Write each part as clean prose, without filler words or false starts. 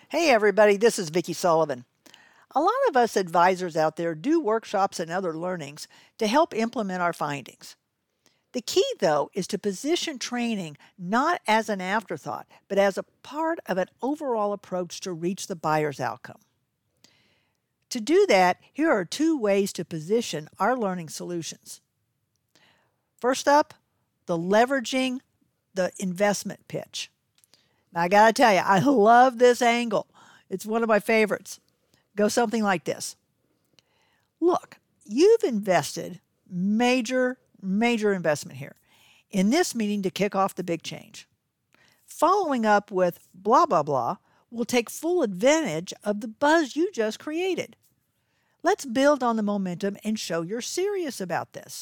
Hey everybody, this is Vicki Sullivan. A lot of us advisors out there do workshops and other learnings to help implement our findings. The key, though, is to position training not as an afterthought, but as a part of an overall approach to reach the buyer's outcome. To do that, here are two ways to position our learning solutions. First up, the leveraging the investment pitch. Now, I got to tell you, I love this angle. It's one of my favorites. Go something like this. Look, you've invested major investment here in this meeting to kick off the big change. Following up with blah, blah, blah will take full advantage of the buzz you just created. Let's build on the momentum and show you're serious about this.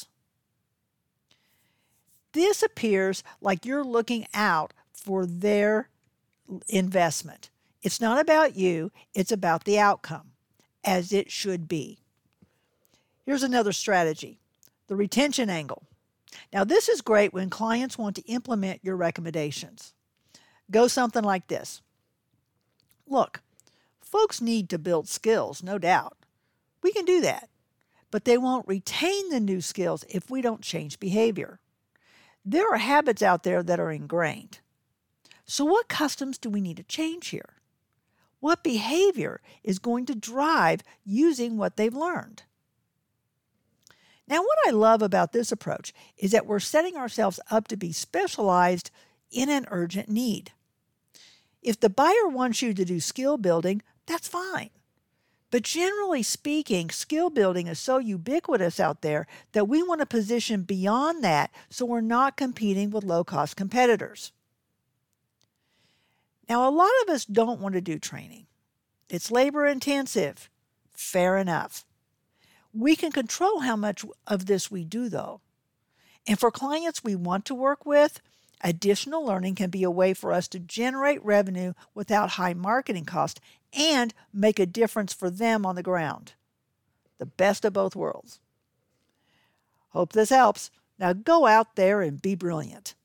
This appears like you're looking out for their investment. It's not about you, it's about the outcome, as it should be. Here's another strategy, the retention angle. Now, this is great when clients want to implement your recommendations. Go something like this. Look, folks need to build skills, no doubt. We can do that, but they won't retain the new skills if we don't change behavior. There are habits out there that are ingrained. So what customs do we need to change here? What behavior is going to drive using what they've learned? Now, what I love about this approach is that we're setting ourselves up to be specialized in an urgent need. If the buyer wants you to do skill building, that's fine. But generally speaking, skill building is so ubiquitous out there that we want to position beyond that so we're not competing with low-cost competitors. Now, a lot of us don't want to do training. It's labor intensive. Fair enough. We can control how much of this we do, though. And for clients we want to work with, additional learning can be a way for us to generate revenue without high marketing cost and make a difference for them on the ground. The best of both worlds. Hope this helps. Now go out there and be brilliant.